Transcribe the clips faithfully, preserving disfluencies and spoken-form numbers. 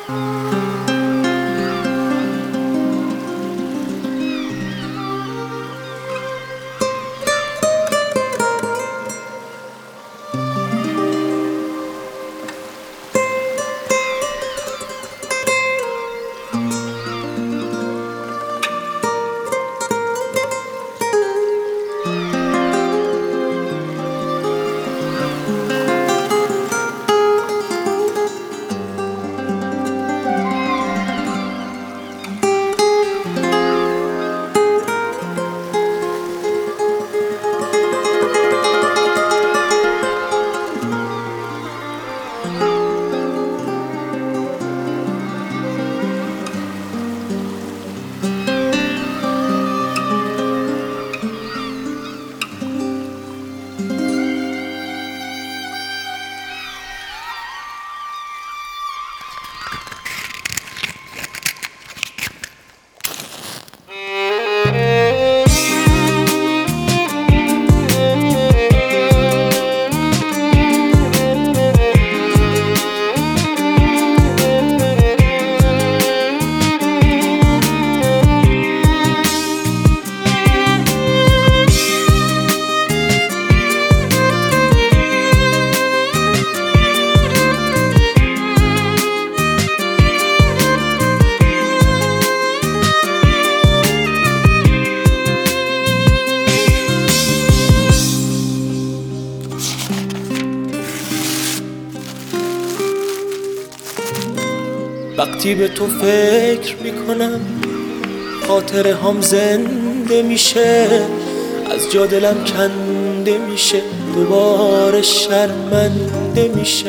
وقتی به تو فکر میکنم خاطره هم زنده میشه، از جا دلم کنده میشه، دوباره شرمنده میشه.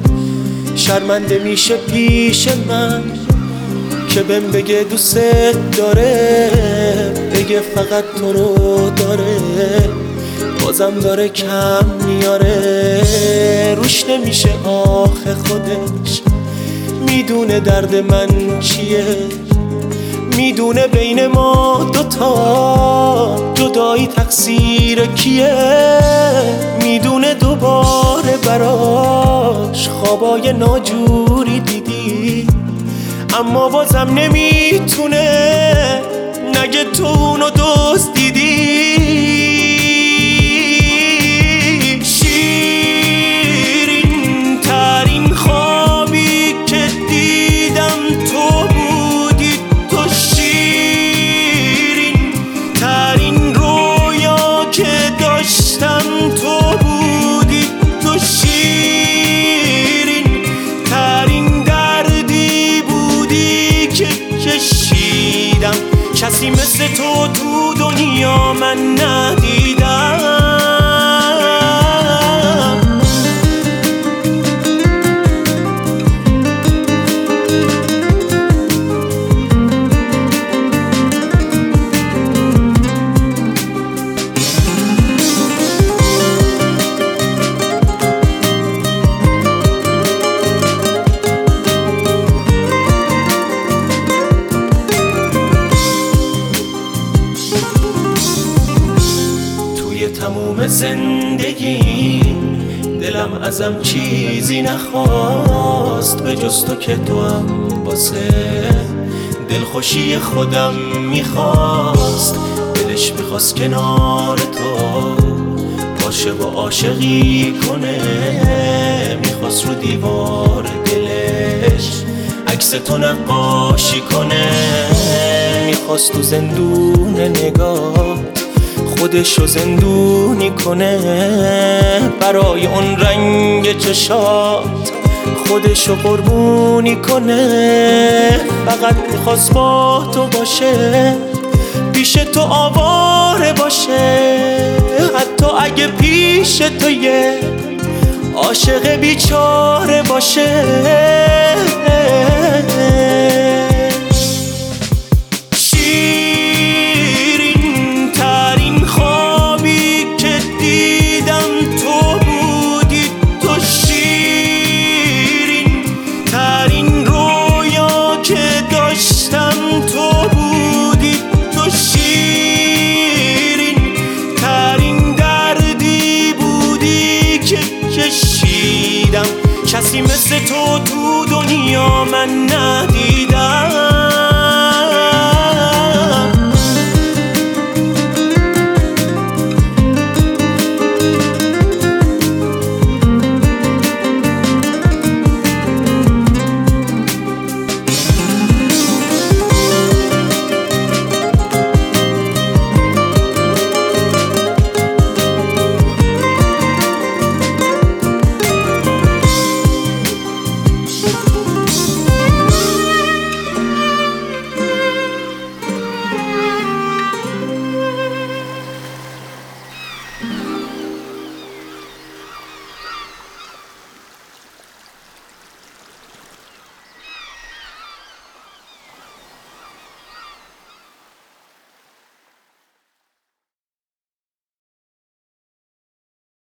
شرمنده میشه پیش من که بهم بگه دوست داره، بگه فقط تو رو داره، بازم داره کم میاره. روش نمیشه آخه خودش میدونه درد من چیه، میدونه بین ما دوتا جدایی تقصیر کیه، میدونه دوباره براش خوابای ناجوری دیدی، اما بازم نمیتونه نگه تو اونو دوست دیدی. شیرین ترین خوابی که دیدم تو بودی، تو شیرین ترین رویا که داشتم تو بودی، تو شیرین ترین دردی بودی که کشیدم. کسی مثل تو تو دنیا من ندیدم. تموم زندگی دلم ازم چیزی نخواست به جز تو که تو هم واسه دلخوشی خودم میخواست. دلش میخواست کنار تو باشه و عاشقی کنه، میخواست رو دیوار دلش عکس تو نقاشی کنه، میخواست تو زندون نگاه خودشو زندونی کنه، برای اون رنگ چشات خودشو قربونی کنه. فقط میخواست با تو باشه، پیش تو آواره باشه، حتی اگه پیش تو یه عاشق بیچاره باشه. کسی مثل تو تو دنیا من ندیدم.